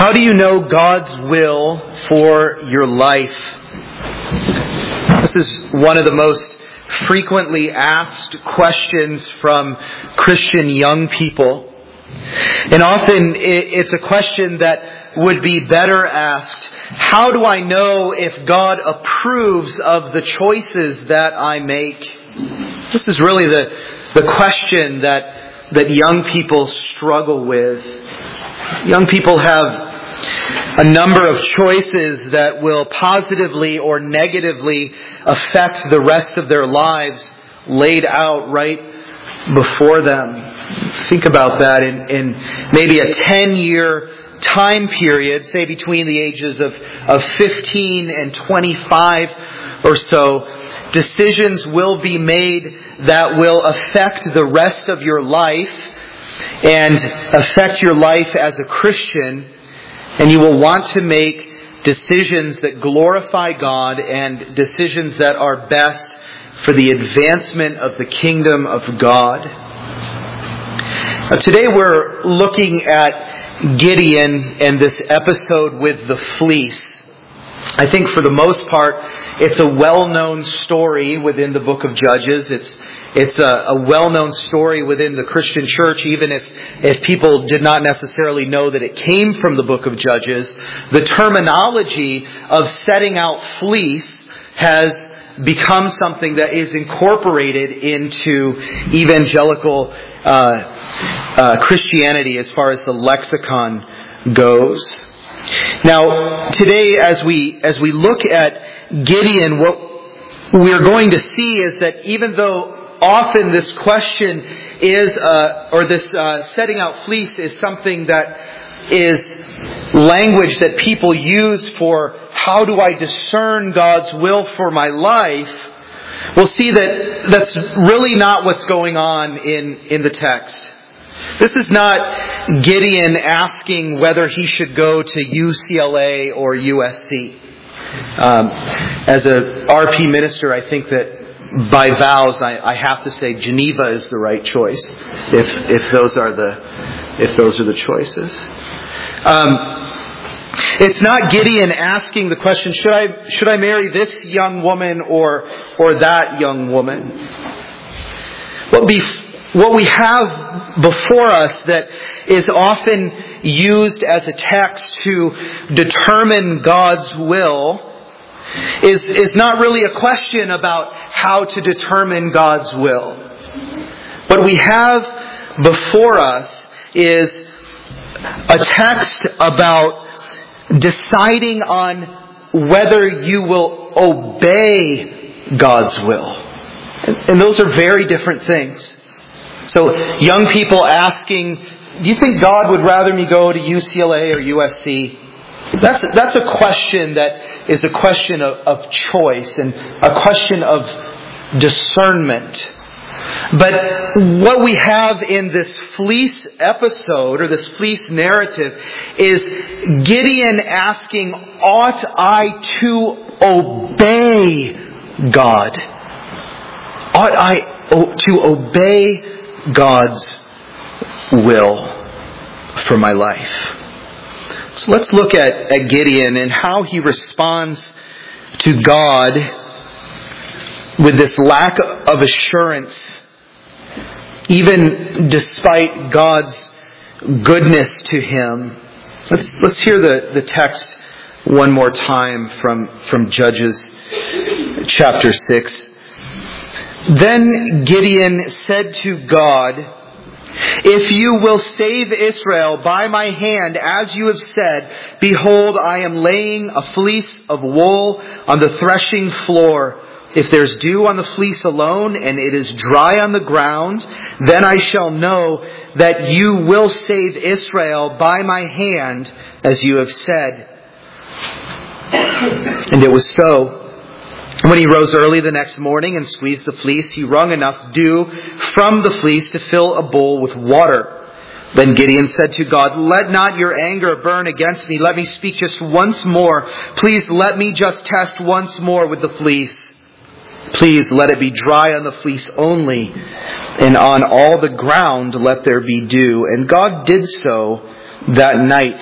How do you know God's will for your life? This is one of the most frequently asked questions from Christian young people. And often it's a question that would be better asked, how do I know if God approves of the choices that I make? This is really the question that young people struggle with. Young people have a number of choices that will positively or negatively affect the rest of their lives laid out right before them. Think about that in maybe a 10-year time period, say between the ages of 15 and 25 or so. Decisions will be made that will affect the rest of your life and affect your life as a Christian. And you will want to make decisions that glorify God and decisions that are best for the advancement of the kingdom of God. Now, today we're looking at Gideon and this episode with the fleece. I think for the most part, it's a well-known story within the book of Judges. It's a well-known story within the Christian church, even if people did not necessarily know that it came from the book of Judges. The terminology of setting out fleece has become something that is incorporated into evangelical Christianity as far as the lexicon goes. Now, today as we look at Gideon, what we're going to see is that even though often this question is, setting out fleece is something that is language that people use for how do I discern God's will for my life, we'll see that that's really not what's going on in the text. This is not Gideon asking whether he should go to UCLA or USC. As a RP minister, I think that by vows, I have to say Geneva is the right choice. If those are the choices. It's not Gideon asking the question, should I marry this young woman or that young woman? What we have before us that is often used as a text to determine God's will is not really a question about how to determine God's will. What we have before us is a text about deciding on whether you will obey God's will. And those are very different things. So young people asking, do you think God would rather me go to UCLA or USC? That's a question that is a question of choice and a question of discernment. But what we have in this fleece episode or this fleece narrative is Gideon asking, ought I to obey God? Ought I to obey God's will for my life? So let's look at Gideon and how he responds to God with this lack of assurance, even despite God's goodness to him. Let's hear the text one more time from Judges chapter 6. Then Gideon said to God, if you will save Israel by my hand, as you have said, behold, I am laying a fleece of wool on the threshing floor. If there's dew on the fleece alone, and it is dry on the ground, then I shall know that you will save Israel by my hand, as you have said. And it was so. When he rose early the next morning and squeezed the fleece, he wrung enough dew from the fleece to fill a bowl with water. Then Gideon said to God, let not your anger burn against me. Let me speak just once more. Please let me just test once more with the fleece. Please let it be dry on the fleece only, and on all the ground let there be dew. And God did so that night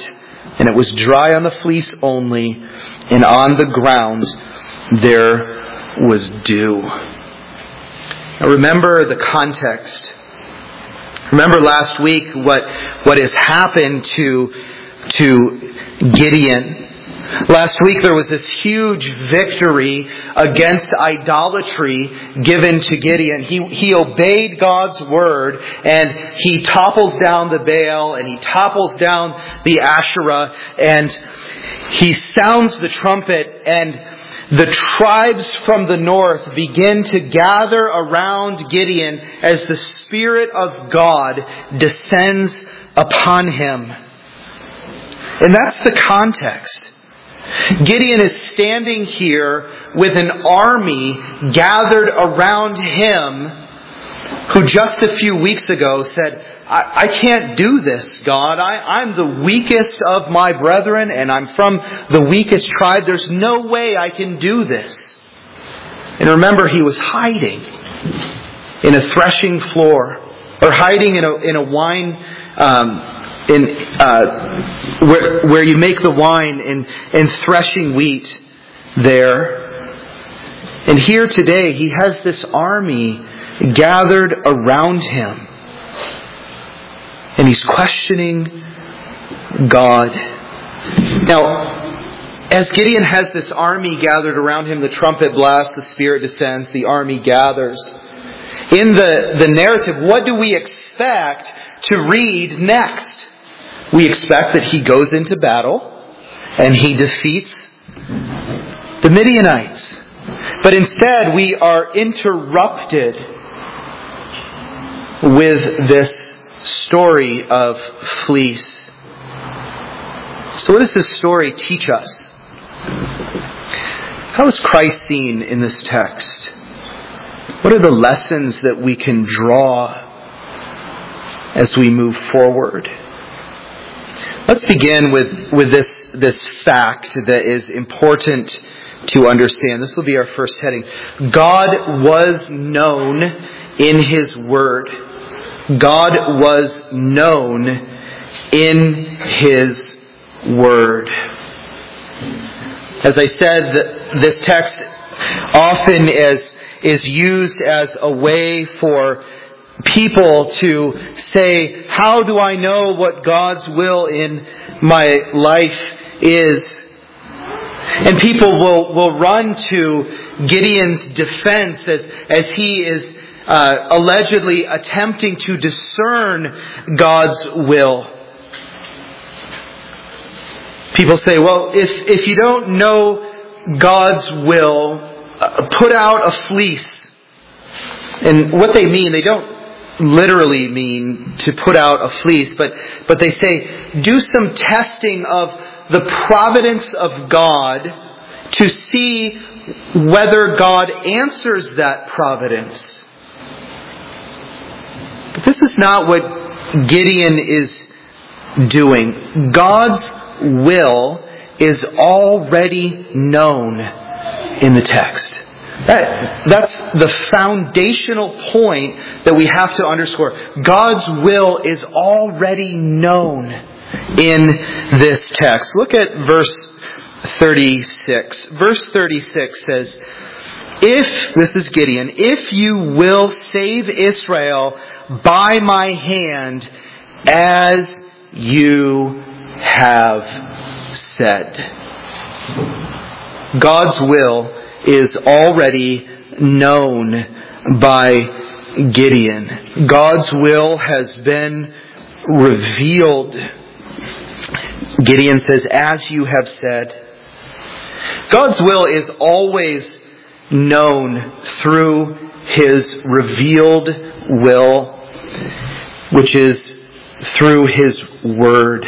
and it was dry on the fleece only, and on the ground there was dew. Now remember the context. Remember last week what has happened to Gideon. Last week there was this huge victory against idolatry given to Gideon. He obeyed God's word, and he topples down the Baal and he topples down the Asherah, and he sounds the trumpet, and the tribes from the north begin to gather around Gideon as the Spirit of God descends upon him. And that's the context. Gideon is standing here with an army gathered around him who just a few weeks ago said, I can't do this, God. I'm the weakest of my brethren, and I'm from the weakest tribe. There's no way I can do this. And remember, he was hiding in a threshing floor, or hiding in a wine, where you make the wine and threshing wheat there. And here today, he has this army gathered around him. And he's questioning God. Now, as Gideon has this army gathered around him, the trumpet blasts, the Spirit descends, the army gathers. In the narrative, what do we expect to read next? We expect that he goes into battle and he defeats the Midianites. But instead, we are interrupted with this story of fleece. So what does this story teach us? How is Christ seen in this text? What are the lessons that we can draw as we move forward? Let's begin with this fact that is important to understand. This will be our first heading. God was known in His Word. God was known in His Word. As I said, this text often is used as a way for people to say, how do I know what God's will in my life is? And people will run to Gideon's defense as he is allegedly attempting to discern God's will. People say, well, if you don't know God's will, put out a fleece. And what they mean, they don't literally mean to put out a fleece, but they say, do some testing of the providence of God to see whether God answers that providence. But this is not what Gideon is doing. God's will is already known in the text. That's the foundational point that we have to underscore. God's will is already known in this text. Look at verse 36. Verse 36 says, this is Gideon, if you will save Israel by my hand, as you have said. God's will is already known by Gideon. God's will has been revealed. Gideon says, as you have said. God's will is always known through His revealed will, which is through His Word.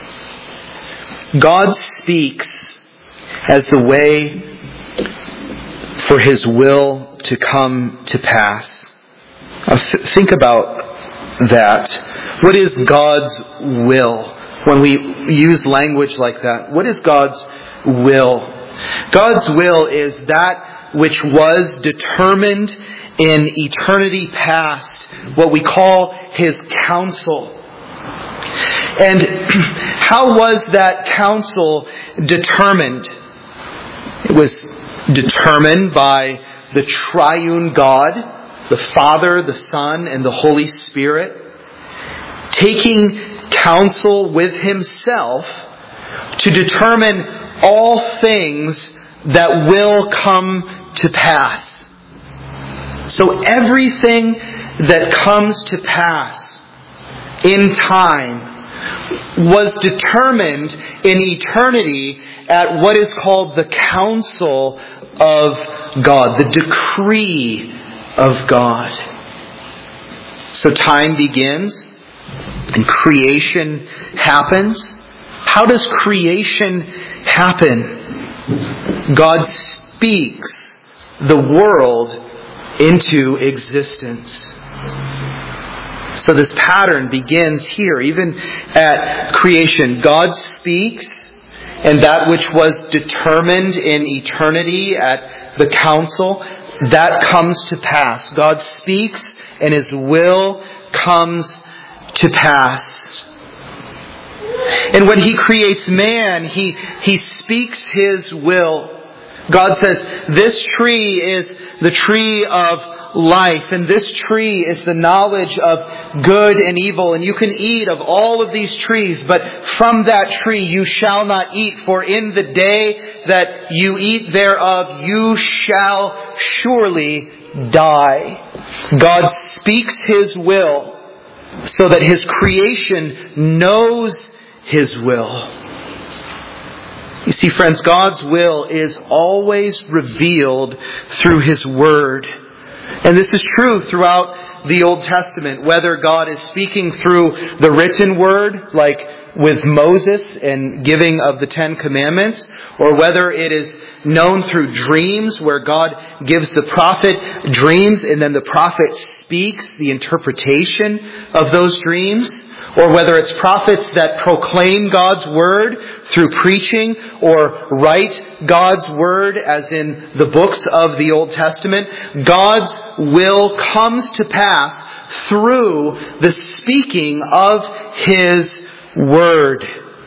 God speaks as the way for His will to come to pass. Think about that. What is God's will? When we use language like that, what is God's will? God's will is that which was determined in eternity past, what we call His counsel. And how was that counsel determined? It was determined by the triune God, the Father, the Son, and the Holy Spirit, taking counsel with Himself to determine all things that will come to pass. So everything that comes to pass in time was determined in eternity at what is called the counsel of God, the decree of God. So time begins and creation happens. How does creation happen? God speaks the world into existence. So this pattern begins here, even at creation. God speaks, and that which was determined in eternity at the council, that comes to pass. God speaks, and His will comes to pass. And when He creates man, He speaks His will. God says, this tree is the tree of life, and this tree is the knowledge of good and evil, and you can eat of all of these trees, but from that tree you shall not eat, for in the day that you eat thereof you shall surely die. God speaks His will so that His creation knows His will. You see, friends, God's will is always revealed through His Word. And this is true throughout the Old Testament, whether God is speaking through the written Word, like with Moses and giving of the Ten Commandments, or whether it is known through dreams, where God gives the prophet dreams and then the prophet speaks the interpretation of those dreams, or whether it's prophets that proclaim God's Word through preaching or write God's Word as in the books of the Old Testament. God's will comes to pass through the speaking of His Word.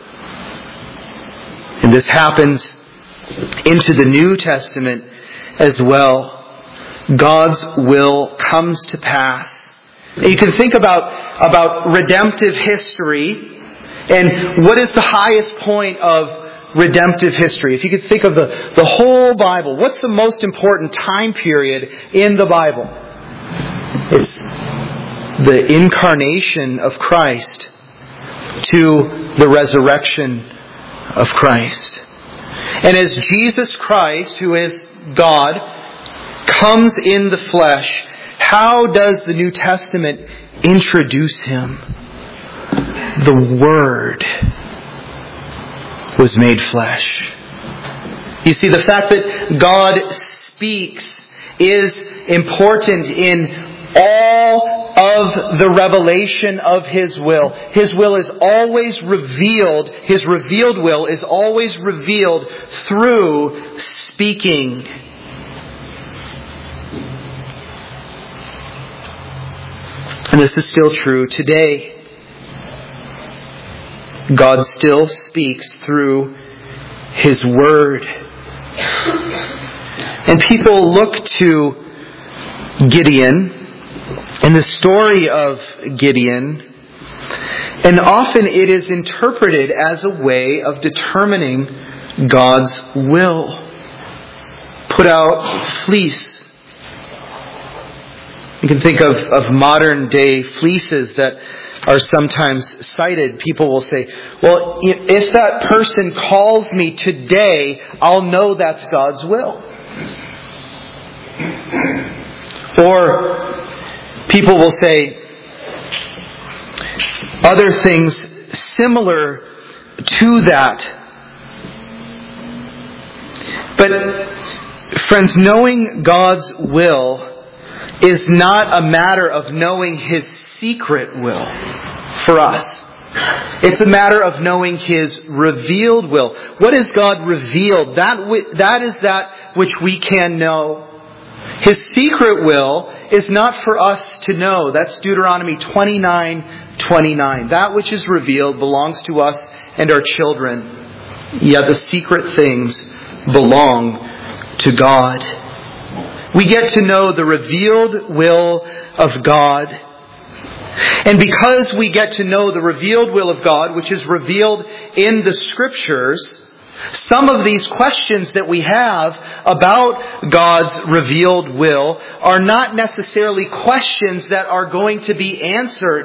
And this happens into the New Testament as well. God's will comes to pass. And you can think about redemptive history, and what is the highest point of redemptive history? If you could think of the whole Bible, what's the most important time period in the Bible? It's the incarnation of Christ to the resurrection of Christ. And as Jesus Christ, who is God, comes in the flesh, how does the New Testament introduce Him? The Word was made flesh. You see, the fact that God speaks is important in all of the revelation of His will. His will is always revealed. His revealed will is always revealed through speaking. And this is still true today. God still speaks through His Word. And people look to Gideon and the story of Gideon, and often it is interpreted as a way of determining God's will. Put out fleece. You can think of modern day fleeces that are sometimes cited. People will say, well, if that person calls me today, I'll know that's God's will. Or people will say other things similar to that. But friends, knowing God's will is not a matter of knowing His secret will for us. It's a matter of knowing His revealed will. What is God revealed? That is that which we can know. His secret will is not for us to know. That's Deuteronomy 29:29. That which is revealed belongs to us and our children. Yet the secret things belong to God. We get to know the revealed will of God. And because we get to know the revealed will of God, which is revealed in the Scriptures, some of these questions that we have about God's revealed will are not necessarily questions that are going to be answered.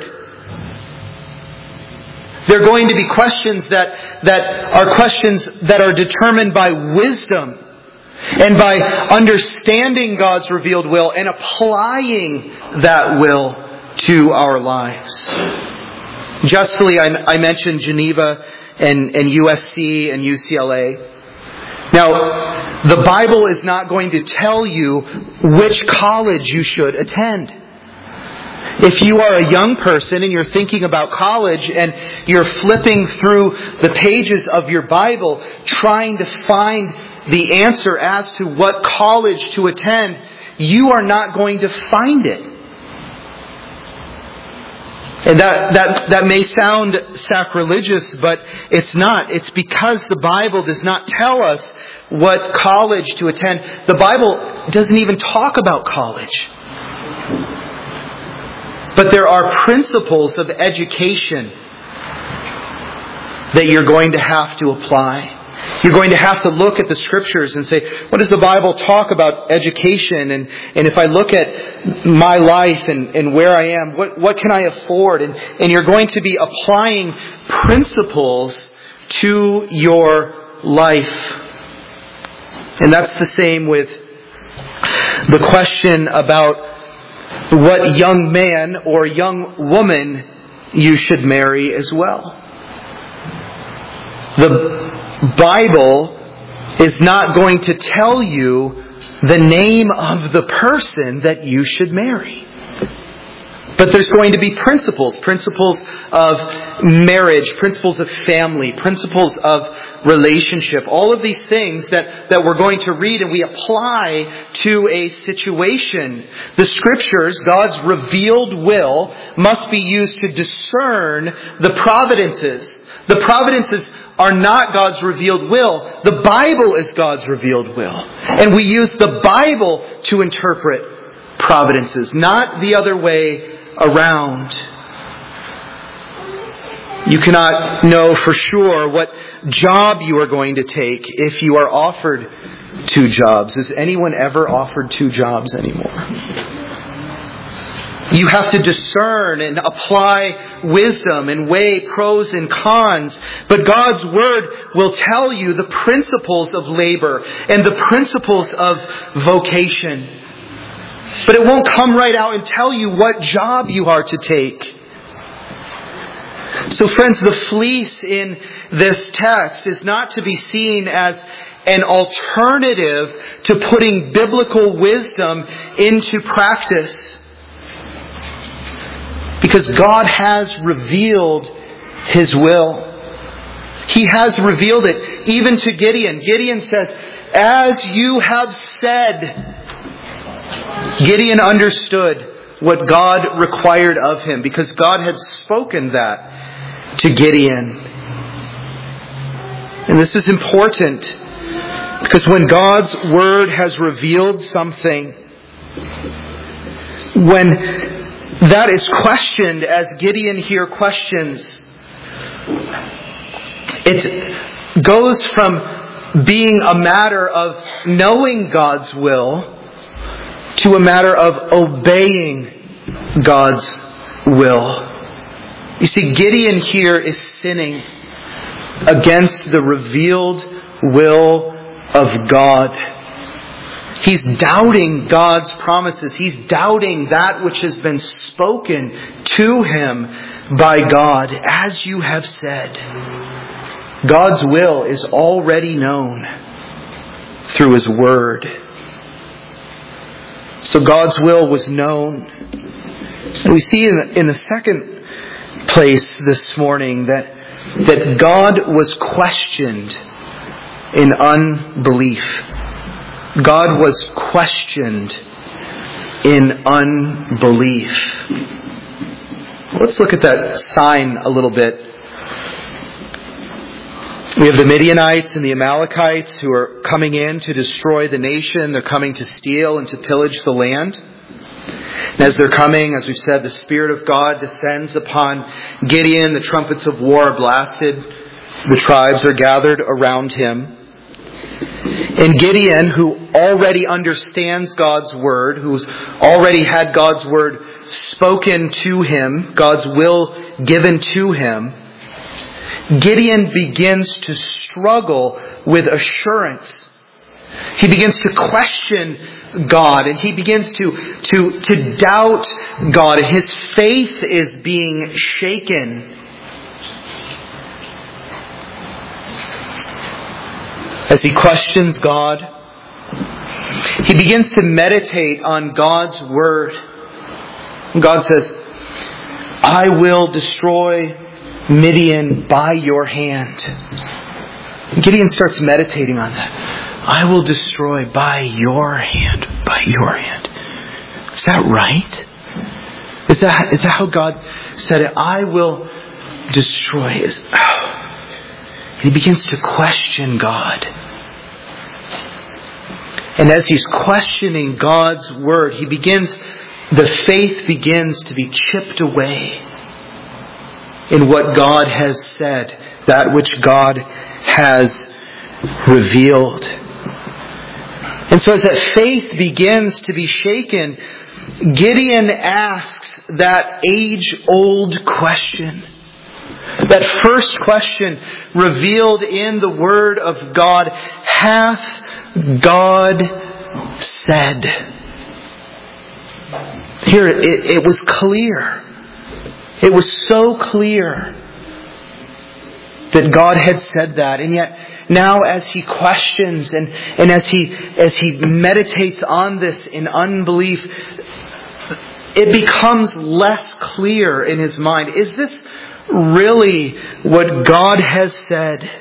They're going to be questions that are determined by wisdom and by understanding God's revealed will and applying that will to our lives. Justly, I mentioned Geneva and USC and UCLA. Now, the Bible is not going to tell you which college you should attend. If you are a young person and you're thinking about college and you're flipping through the pages of your Bible trying to find the answer as to what college to attend, you are not going to find it. And that may sound sacrilegious, but it's not. It's because the Bible does not tell us what college to attend. The Bible doesn't even talk about college. But there are principles of education that you're going to have to apply. You're going to have to look at the Scriptures and say, what does the Bible talk about education? And if I look at my life and where I am, what can I afford? And you're going to be applying principles to your life. And that's the same with the question about what young man or young woman you should marry as well. The Bible is not going to tell you the name of the person that you should marry. But there's going to be principles of marriage, principles of family, principles of relationship, all of these things that we're going to read and we apply to a situation. The Scriptures, God's revealed will, must be used to discern the providences. The providences are not God's revealed will. The Bible is God's revealed will. And we use the Bible to interpret providences, not the other way around. You cannot know for sure what job you are going to take if you are offered 2 jobs. Is anyone ever offered 2 jobs anymore? You have to discern and apply wisdom and weigh pros and cons. But God's Word will tell you the principles of labor and the principles of vocation. But it won't come right out and tell you what job you are to take. So friends, the fleece in this text is not to be seen as an alternative to putting biblical wisdom into practice. Because God has revealed His will. He has revealed it even to Gideon. Gideon says, as you have said. Gideon understood what God required of him because God had spoken that to Gideon. And this is important because when God's Word has revealed something, when that is questioned, as Gideon here questions, it goes from being a matter of knowing God's will to a matter of obeying God's will. You see, Gideon here is sinning against the revealed will of God. He's doubting God's promises. He's doubting that which has been spoken to him by God. As you have said, God's will is already known through His Word. So God's will was known. And we see in the second place this morning that God was questioned in unbelief. God was questioned in unbelief. Let's look at that sign a little bit. We have the Midianites and the Amalekites who are coming in to destroy the nation. They're coming to steal and to pillage the land. And as they're coming, as we've said, the Spirit of God descends upon Gideon. The trumpets of war are blasted. The tribes are gathered around him. And Gideon, who already understands God's Word, who's already had God's Word spoken to him, God's will given to him, Gideon begins to struggle with assurance. He begins to question God, and he begins to doubt God. His faith is being shaken. As he questions God, he begins to meditate on God's Word. God says, I will destroy Midian by your hand. Gideon starts meditating on that. I will destroy by your hand. By your hand. Is that right? Is that how God said it? I will destroy. He begins to question God. And as he's questioning God's Word, the faith begins to be chipped away in what God has said, that which God has revealed. And so as that faith begins to be shaken, Gideon asks that age-old question. That first question revealed in the Word of God, hath God said? Here, it was clear. It was so clear that God had said that. And yet, now as he questions and as he meditates on this in unbelief, it becomes less clear in his mind. Is this really what God has said?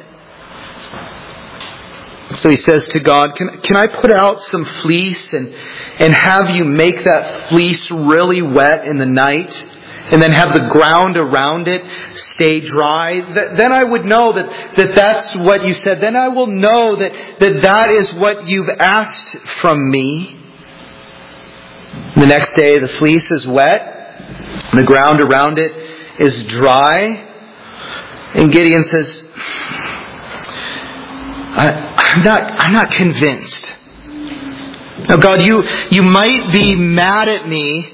So he says to God, can I put out some fleece and have you make that fleece really wet in the night? And then have the ground around it stay dry? Then I would know that that's what you said. Then I will know that is what you've asked from me. The next day the fleece is wet. The ground around it is dry. And Gideon says, I'm not convinced. Now God, you might be mad at me,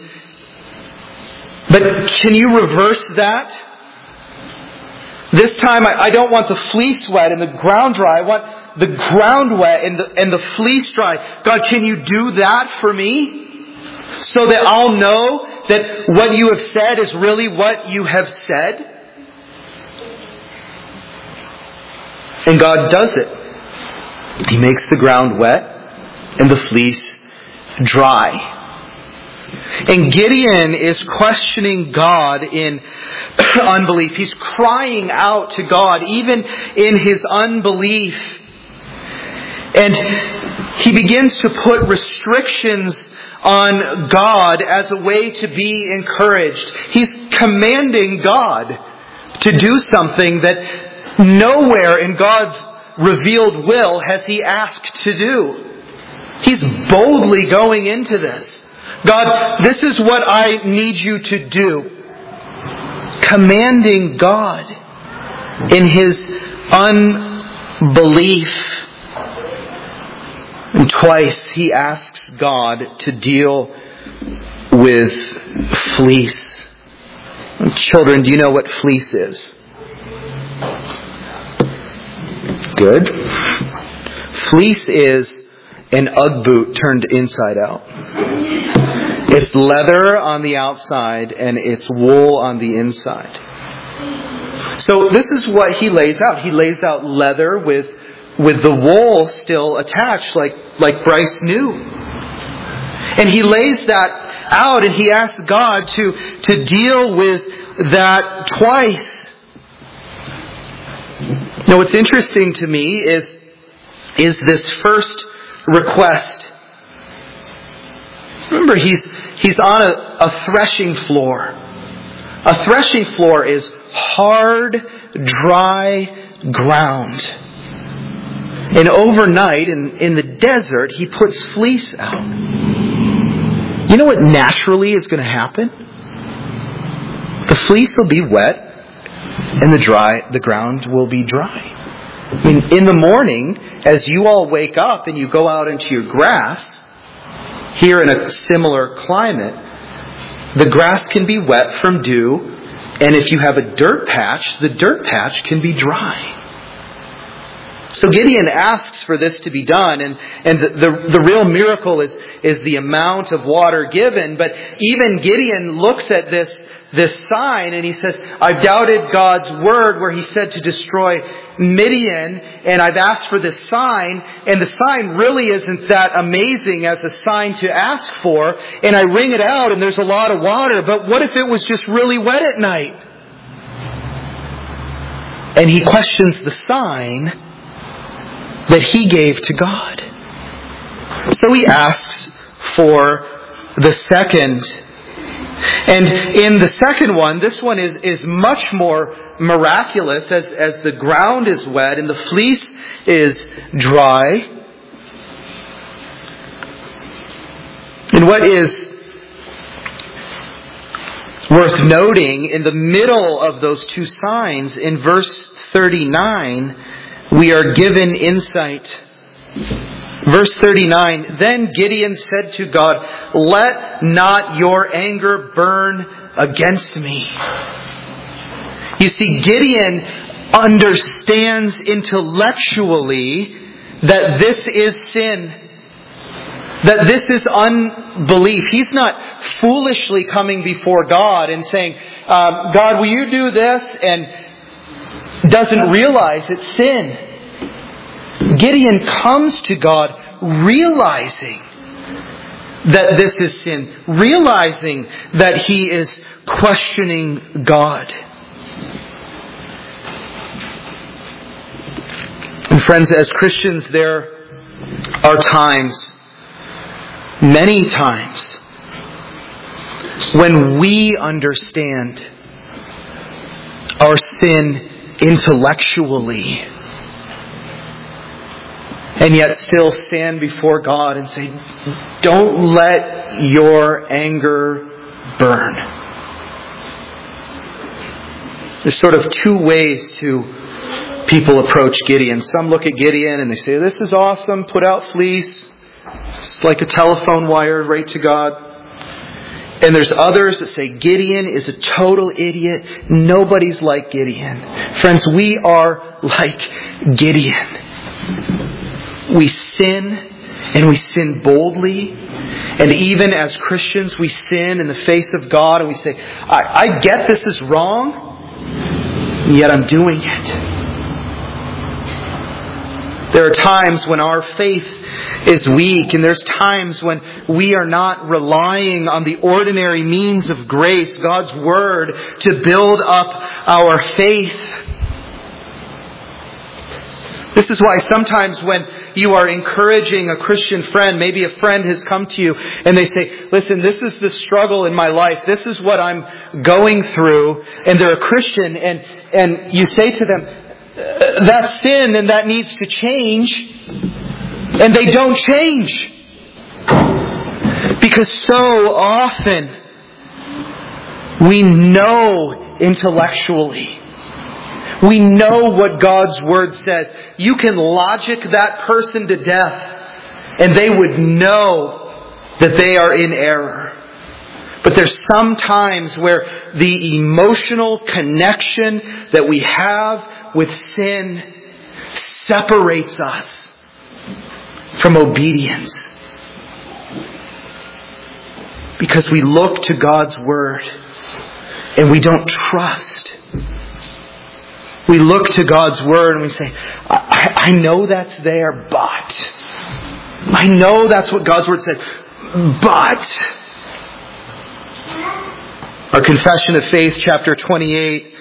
but can you reverse that? This time I don't want the fleece wet and the ground dry. I want the ground wet and the fleece dry. God, can you do that for me? So that I'll know that what you have said is really what you have said? And God does it. He makes the ground wet and the fleece dry. And Gideon is questioning God in unbelief. He's crying out to God, even in his unbelief. And he begins to put restrictions on God as a way to be encouraged. He's commanding God to do something that nowhere in God's revealed will has he asked to do. He's boldly going into this. God, this is what I need you to do. Commanding God in his unbelief. And twice he asks God to deal with fleece. Children, do you know what fleece is? Good. Fleece is an Ugg boot turned inside out. It's leather on the outside and it's wool on the inside. So this is what he lays out. He lays out leather with the wool still attached like Bryce knew. And he lays that out and he asks God to deal with that twice. Now what's interesting to me is this first request. Remember, he's on a threshing floor. A threshing floor is hard, dry ground. And overnight, in the desert, he puts fleece out. You know what naturally is going to happen? The fleece will be wet, and the ground will be dry. I mean, in the morning, as you all wake up and you go out into your grass, here in a similar climate, the grass can be wet from dew, and if you have a dirt patch, the dirt patch can be dry. So Gideon asks for this to be done, and the real miracle is the amount of water given. But even Gideon looks at this sign and he says, I've doubted God's word where he said to destroy Midian, and I've asked for this sign, and the sign really isn't that amazing as a sign to ask for, and I wring it out and there's a lot of water, but what if it was just really wet at night? And he questions the sign that he gave to God. So he asks for the second. And in the second one, this one is much more miraculous as the ground is wet and the fleece is dry. And what is worth noting, in the middle of those two signs, in verse 39, we are given insight. Verse 39, then Gideon said to God, let not your anger burn against me. You see, Gideon understands intellectually that this is sin, that this is unbelief. He's not foolishly coming before God and saying, God, will you do this? And doesn't realize it's sin. Gideon comes to God realizing that this is sin, realizing that he is questioning God. And friends, as Christians, there are times, many times, when we understand our sin intellectually, and yet still stand before God and say, don't let your anger burn. There's sort of two ways to people approach Gideon. Some look at Gideon and they say, this is awesome, put out fleece. It's like a telephone wire right to God. And there's others that say Gideon is a total idiot. Nobody's like Gideon. Friends, we are like Gideon. We sin, and we sin boldly. And even as Christians, we sin in the face of God, and we say, I get this is wrong, and yet I'm doing it. There are times when our faith is weak, and there's times when we are not relying on the ordinary means of grace, God's Word, to build up our faith. This is why sometimes when you are encouraging a Christian friend, maybe a friend has come to you and they say, listen, this is the struggle in my life. This is what I'm going through. And they're a Christian, and you say to them, that's sin and that needs to change. And they don't change. Because so often we know intellectually. We know what God's Word says. You can logic that person to death and they would know that they are in error. But there's some times where the emotional connection that we have with sin separates us from obedience. Because we look to God's Word and we don't trust. We look to God's Word and we say, I know that's there, but. I know that's what God's Word said, but. Our Confession of Faith, chapter 28,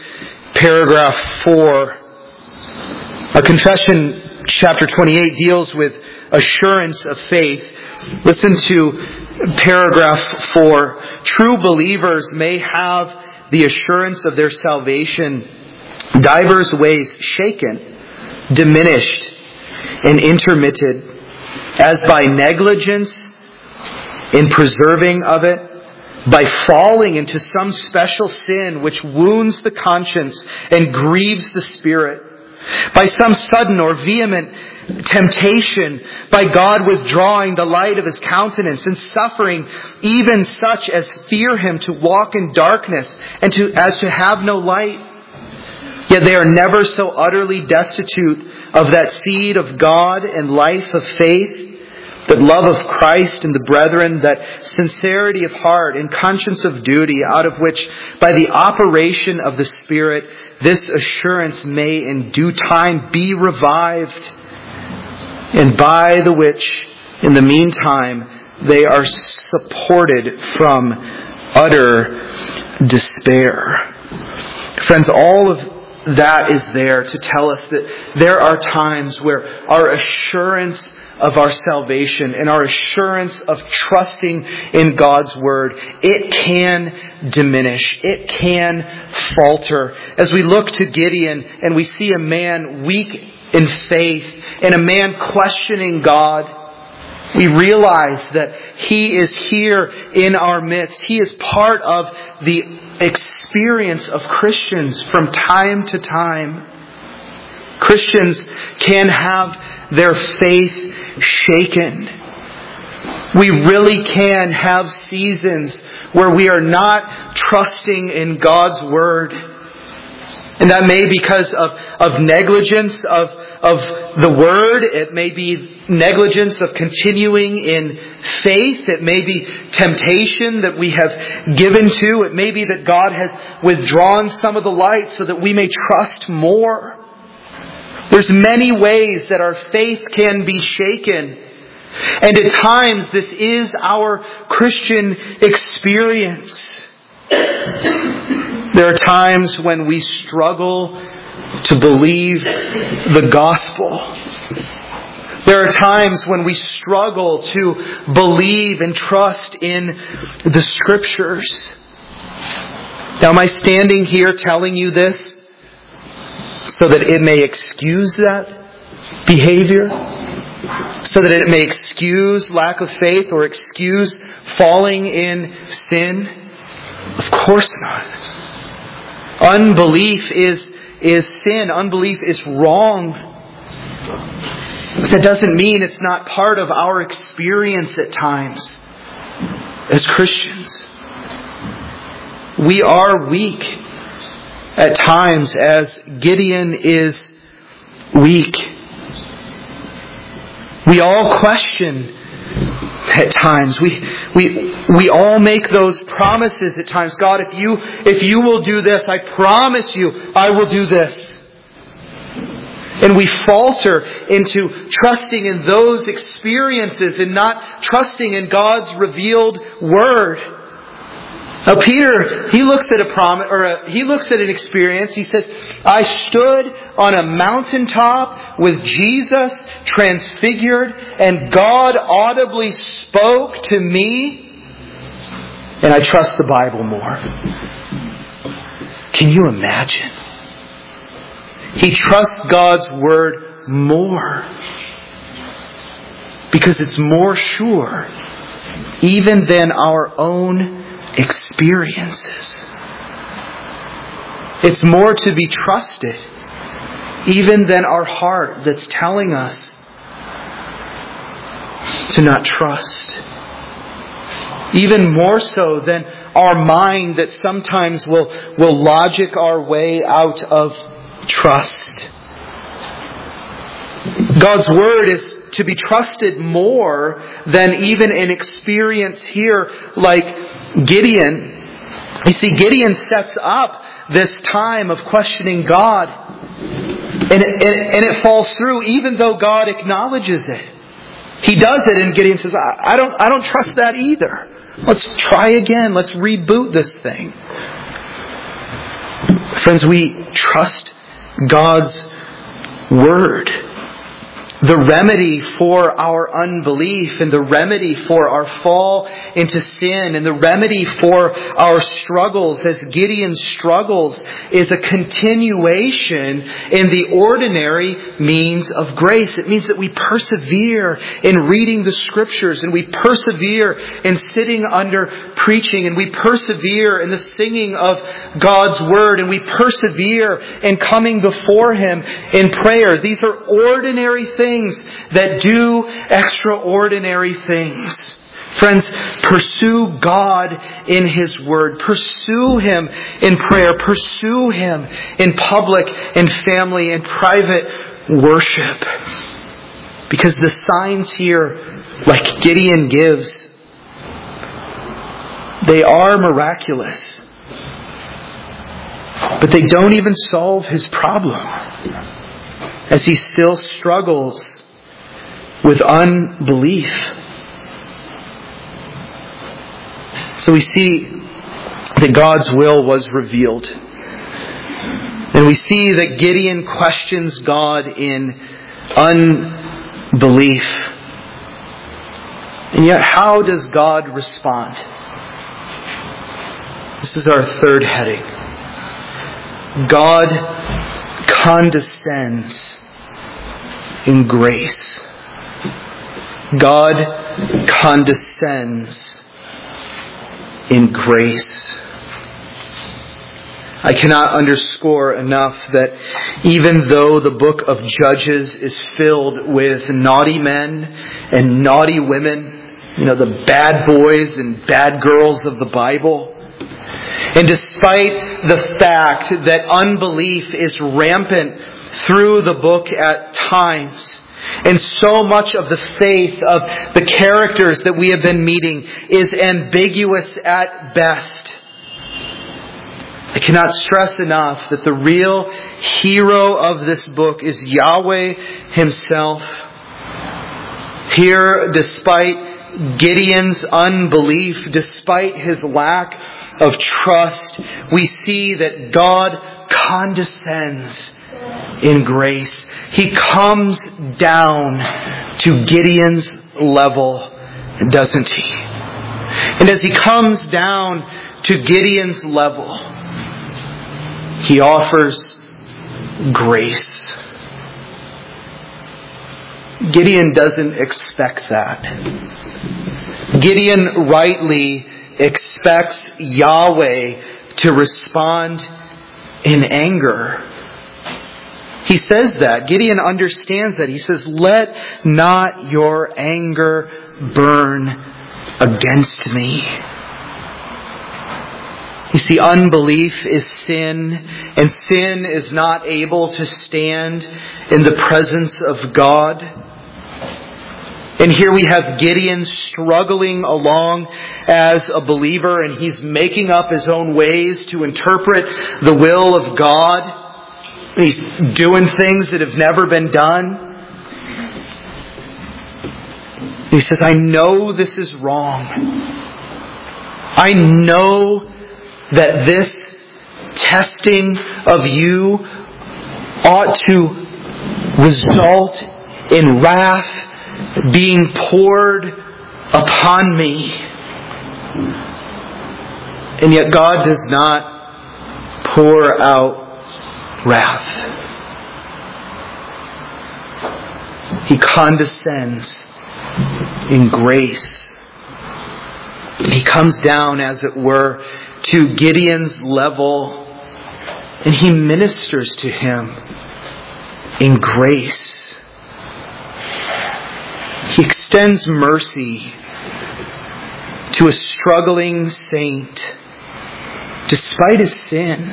paragraph 4. Our Confession, chapter 28, deals with assurance of faith. Listen to paragraph 4. True believers may have the assurance of their salvation divers ways shaken, diminished, and intermitted, as by negligence in preserving of it, by falling into some special sin which wounds the conscience and grieves the spirit, by some sudden or vehement temptation, by God withdrawing the light of His countenance and suffering even such as fear Him to walk in darkness and as to have no light. Yet they are never so utterly destitute of that seed of God and life of faith, that love of Christ and the brethren, that sincerity of heart and conscience of duty, out of which, by the operation of the Spirit, this assurance may in due time be revived, and by the which, in the meantime, they are supported from utter despair. Friends, all of that is there to tell us that there are times where our assurance of our salvation and our assurance of trusting in God's Word, it can diminish. It can falter. As we look to Gideon and we see a man weak in faith and a man questioning God, we realize that he is here in our midst. He is part of the experience of Christians from time to time. Christians can have their faith shaken. We really can have seasons where we are not trusting in God's Word. And that may be because of negligence of the Word. It may be negligence of continuing in faith. It may be temptation that we have given to. It may be that God has withdrawn some of the light so that we may trust more. There's many ways that our faith can be shaken. And at times this is our Christian experience. There are times when we struggle to believe the gospel. There are times when we struggle to believe and trust in the Scriptures. Now, am I standing here telling you this so that it may excuse that behavior? So that it may excuse lack of faith or excuse falling in sin? Of course not. Unbelief is sin. Unbelief is wrong. That doesn't mean it's not part of our experience at times as Christians. We are weak at times, as Gideon is weak. We all question at times. We all make those promises at times. God, if you will do this, I promise you I will do this. And we falter into trusting in those experiences and not trusting in God's revealed Word. Now Peter, he looks at he looks at an experience. He says, I stood on a mountaintop with Jesus transfigured, and God audibly spoke to me, and I trust the Bible more. Can you imagine? He trusts God's Word more because it's more sure even than our own experiences. It's more to be trusted even than our heart that's telling us to not trust. Even more so than our mind that sometimes will logic our way out of trust. God's Word is to be trusted more than even an experience here like Gideon. You see, Gideon sets up this time of questioning God, and it falls through even though God acknowledges it. He does it, and Gideon says, I don't trust that either. Let's try again. Let's reboot this thing. Friends, we trust God's Word. the remedy for our unbelief and the remedy for our fall into sin and the remedy for our struggles as Gideon's struggles is a continuation in the ordinary means of grace. It means that we persevere in reading the Scriptures and we persevere in sitting under preaching and we persevere in the singing of God's Word and we persevere in coming before Him in prayer. These are ordinary things that do extraordinary things. Friends, pursue God in His Word. Pursue Him in prayer. Pursue Him in public and family and private worship. Because the signs here, like Gideon gives, they are miraculous. But they don't even solve his problem, as he still struggles with unbelief. So we see that God's will was revealed. And we see that Gideon questions God in unbelief. And yet, how does God respond? This is our third heading. God condescends in grace. God condescends in grace. I cannot underscore enough that even though the book of Judges is filled with naughty men and naughty women, the bad boys and bad girls of the Bible, and despite the fact that unbelief is rampant through the book at times, and so much of the faith of the characters that we have been meeting is ambiguous at best, I cannot stress enough that the real hero of this book is Yahweh Himself. Here, despite Gideon's unbelief, despite his lack of trust, we see that God condescends in grace. He comes down to Gideon's level, doesn't he? And as he comes down to Gideon's level, he offers grace. Gideon doesn't expect that. Gideon rightly expects Yahweh to respond in anger. He says that. Gideon understands that. He says, "Let not your anger burn against me." You see, unbelief is sin, and sin is not able to stand in the presence of God. And here we have Gideon struggling along as a believer, and he's making up his own ways to interpret the will of God. He's doing things that have never been done. He says, "I know this is wrong. I know that this testing of you ought to result in wrath being poured upon me." And yet God does not pour out wrath. He condescends in grace. He comes down, as it were, to Gideon's level, and he ministers to him in grace. He extends mercy to a struggling saint despite his sin,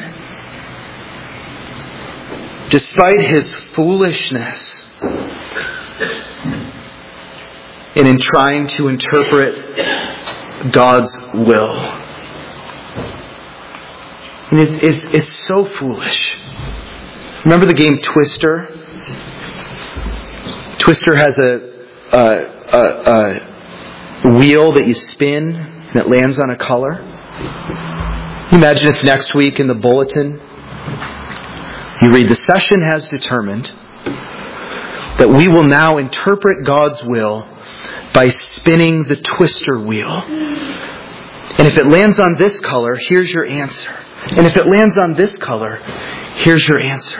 despite his foolishness, and in trying to interpret God's will. And it's so foolish. Remember the game Twister? Twister has a wheel that you spin and it lands on a color. Imagine if next week in the bulletin you read, "The session has determined that we will now interpret God's will by spinning the twister wheel. And if it lands on this color, here's your answer. And if it lands on this color, here's your answer.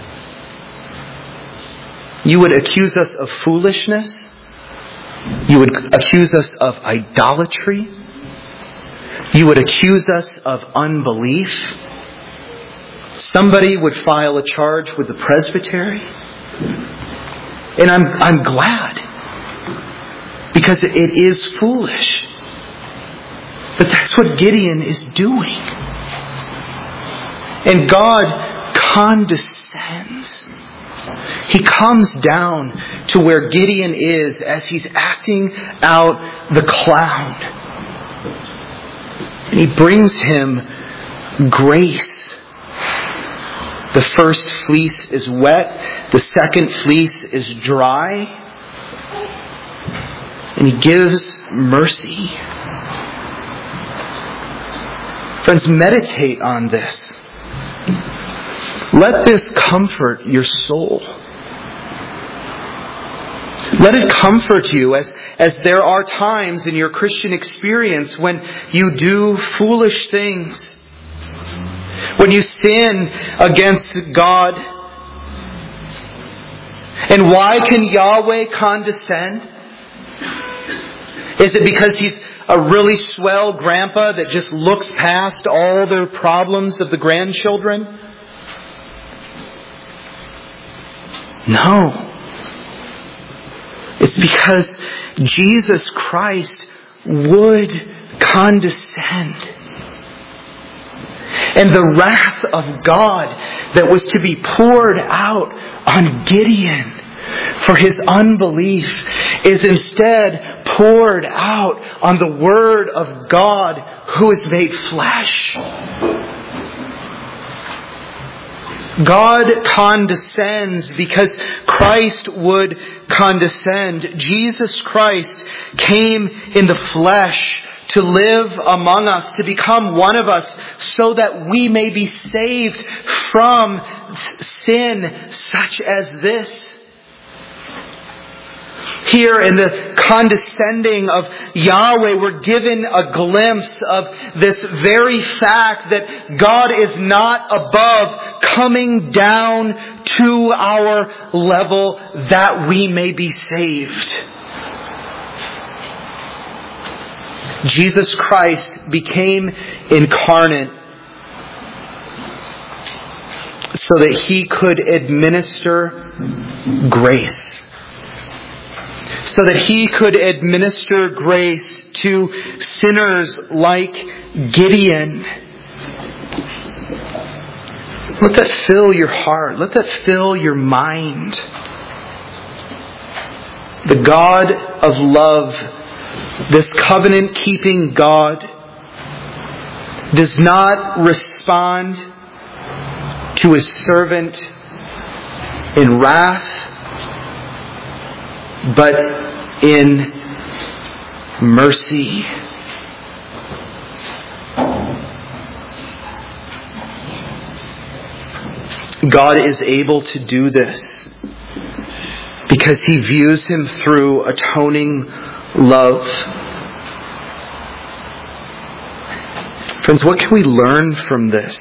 You would accuse us of foolishness. You would accuse us of idolatry. You would accuse us of unbelief. Somebody would file a charge with the presbytery. And I'm glad. Because it is foolish. But that's what Gideon is doing. And God condescends. He comes down to where Gideon is as he's acting out the clown. And He brings him grace. The first fleece is wet. The second fleece is dry. And He gives mercy. Friends, meditate on this. Let this comfort your soul. Let it comfort you as there are times in your Christian experience when you do foolish things. When you sin against God. And why can Yahweh condescend? Is it because He's a really swell grandpa that just looks past all the problems of the grandchildren? No. It's because Jesus Christ would condescend. And the wrath of God that was to be poured out on Gideon for his unbelief is instead poured out on the Word of God who is made flesh. God condescends because Christ would condescend. Jesus Christ came in the flesh to live among us, to become one of us, so that we may be saved from sin such as this. Here in the condescending of Yahweh, we're given a glimpse of this very fact that God is not above coming down to our level that we may be saved. Jesus Christ became incarnate so that He could administer grace. So that He could administer grace to sinners like Gideon. Let that fill your heart. Let that fill your mind. The God of love, this covenant-keeping God, does not respond to His servant in wrath, but in mercy. God is able to do this because He views him through atoning love. Friends, what can we learn from this?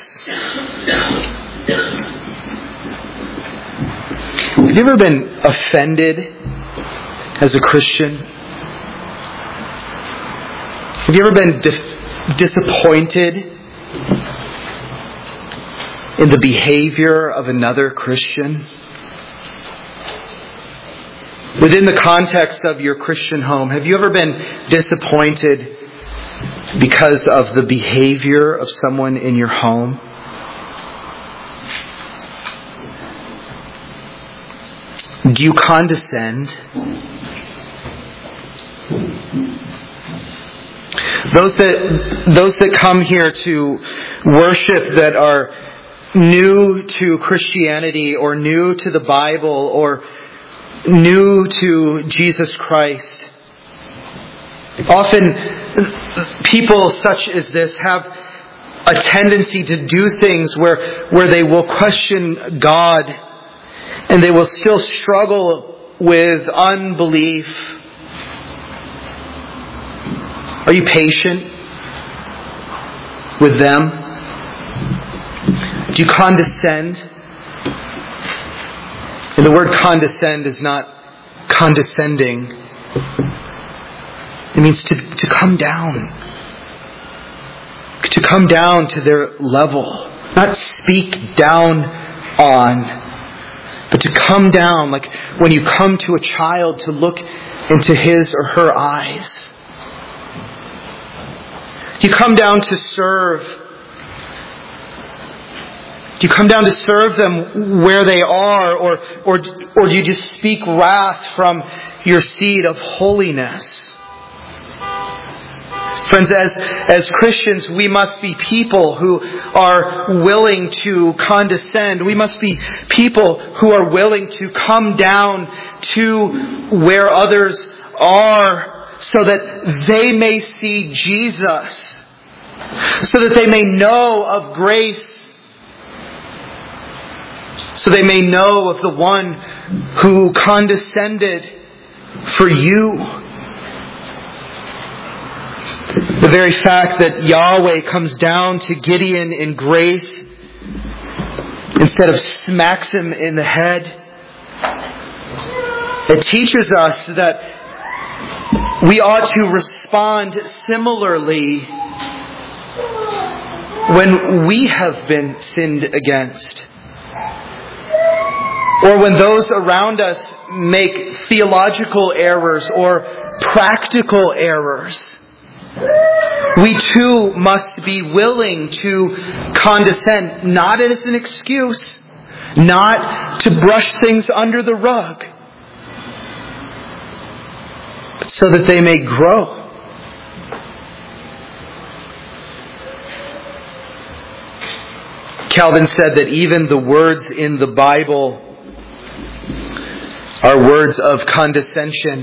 Have you ever been offended as a Christian? Have you ever been disappointed in the behavior of another Christian? Within the context of your Christian home, have you ever been disappointed because of the behavior of someone in your home? Do you condescend? Those that come here to worship that are new to Christianity or new to the Bible or new to Jesus Christ. Often people such as this have a tendency to do things where they will question God, and they will still struggle with unbelief? Are you patient with them? Do you condescend? And the word condescend is not condescending. It means to come down. To come down to their level. Not speak down on, but to come down, like when you come to a child, to look into his or her eyes. Do you come down to serve? Do you come down to serve them where they are, or do you just speak wrath from your seat of holiness? Friends, as Christians, we must be people who are willing to condescend. We must be people who are willing to come down to where others are so that they may see Jesus, so that they may know of grace, so they may know of the one who condescended for you. The very fact that Yahweh comes down to Gideon in grace instead of smacks him in the head, it teaches us that we ought to respond similarly when we have been sinned against, or when those around us make theological errors or practical errors. We too must be willing to condescend, not as an excuse, not to brush things under the rug, but so that they may grow. Calvin said that even the words in the Bible are words of condescension.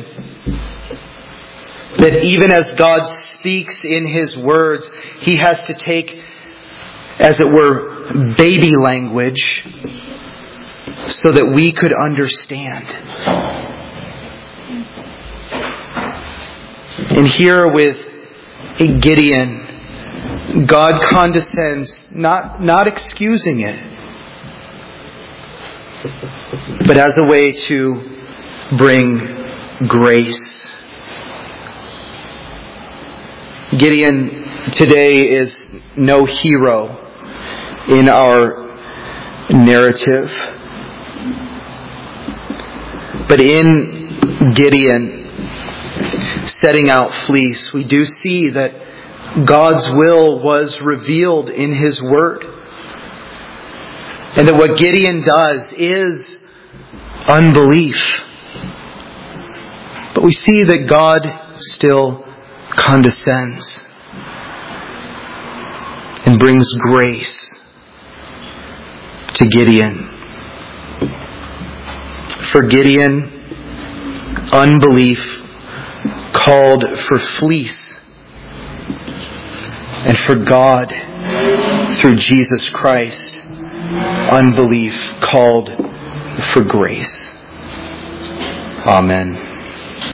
That even as God speaks in His words, He has to take, as it were, baby language so that we could understand. And here with Gideon, God condescends, not excusing it, but as a way to bring grace. Gideon today is no hero in our narrative. But in Gideon setting out fleece, we do see that God's will was revealed in His Word. And that what Gideon does is unbelief. But we see that God still condescends and brings grace to Gideon. For Gideon, unbelief called for fleece, and for God, through Jesus Christ, unbelief called for grace. Amen.